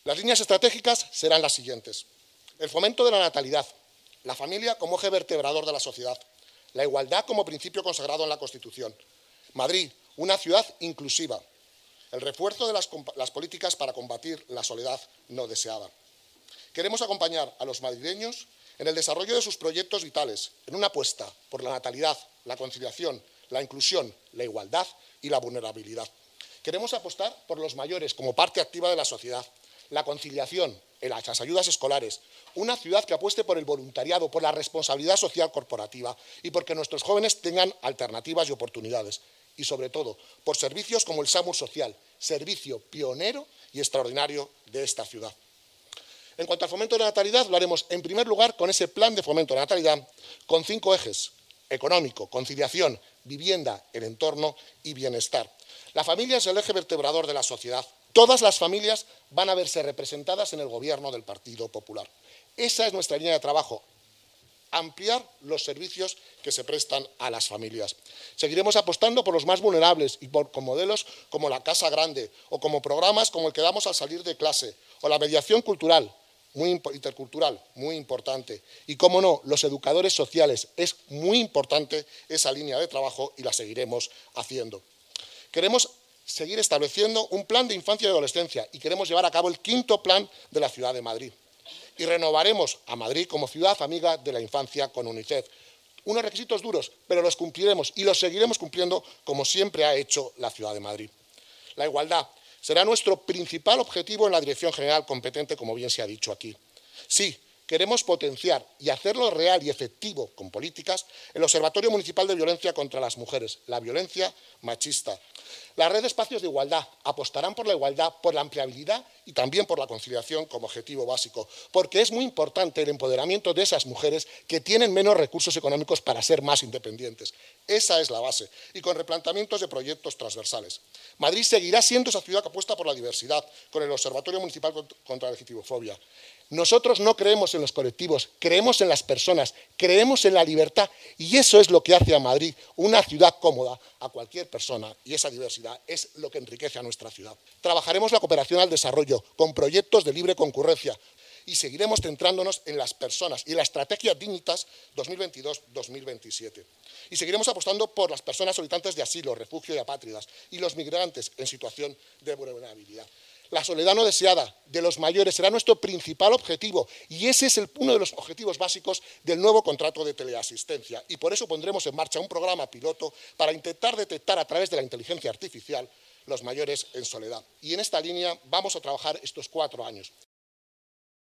Las líneas estratégicas serán las siguientes: el fomento de la natalidad, la familia como eje vertebrador de la sociedad, la igualdad como principio consagrado en la Constitución, Madrid, una ciudad inclusiva, el refuerzo de las políticas para combatir la soledad no deseada. Queremos acompañar a los madrileños en el desarrollo de sus proyectos vitales, en una apuesta por la natalidad, la conciliación, la inclusión, la igualdad y la vulnerabilidad. Queremos apostar por los mayores como parte activa de la sociedad, la conciliación, las ayudas escolares, una ciudad que apueste por el voluntariado, por la responsabilidad social corporativa y porque nuestros jóvenes tengan alternativas y oportunidades. Y, sobre todo, por servicios como el SAMUR Social, servicio pionero y extraordinario de esta ciudad. En cuanto al fomento de la natalidad, lo haremos en primer lugar con ese plan de fomento de la natalidad con 5 ejes: económico, conciliación, vivienda, el entorno y bienestar. La familia es el eje vertebrador de la sociedad. Todas las familias van a verse representadas en el gobierno del Partido Popular. Esa es nuestra línea de trabajo: ampliar los servicios que se prestan a las familias. Seguiremos apostando por los más vulnerables y con modelos como la Casa Grande o como programas como el que damos al salir de clase o la mediación cultural, intercultural, muy importante. Y, cómo no, los educadores sociales. Es muy importante esa línea de trabajo y la seguiremos haciendo. Queremos seguir estableciendo un plan de infancia y adolescencia y queremos llevar a cabo el 5º plan de la Ciudad de Madrid. Y renovaremos a Madrid como ciudad amiga de la infancia con UNICEF. Unos requisitos duros, pero los cumpliremos y los seguiremos cumpliendo como siempre ha hecho la Ciudad de Madrid. La igualdad será nuestro principal objetivo en la Dirección General competente, como bien se ha dicho aquí. Sí, queremos potenciar y hacerlo real y efectivo con políticas el Observatorio Municipal de Violencia contra las Mujeres, la violencia machista. La red de espacios de igualdad apostarán por la igualdad, por la ampliabilidad y también por la conciliación como objetivo básico, porque es muy importante el empoderamiento de esas mujeres que tienen menos recursos económicos para ser más independientes. Esa es la base, y con replanteamientos de proyectos transversales. Madrid seguirá siendo esa ciudad que apuesta por la diversidad, con el Observatorio Municipal contra la LGTBofobia. Nosotros no creemos en los colectivos, creemos en las personas, creemos en la libertad, y eso es lo que hace a Madrid una ciudad cómoda a cualquier persona, y esa diversidad es lo que enriquece a nuestra ciudad. Trabajaremos la cooperación al desarrollo con proyectos de libre concurrencia y seguiremos centrándonos en las personas y en la estrategia Dignitas 2022-2027. Y seguiremos apostando por las personas solicitantes de asilo, refugio y apátridas y los migrantes en situación de vulnerabilidad. La soledad no deseada de los mayores será nuestro principal objetivo y ese es uno de los objetivos básicos del nuevo contrato de teleasistencia. Y por eso pondremos en marcha un programa piloto para intentar detectar a través de la inteligencia artificial los mayores en soledad. Y en esta línea vamos a trabajar estos 4 años.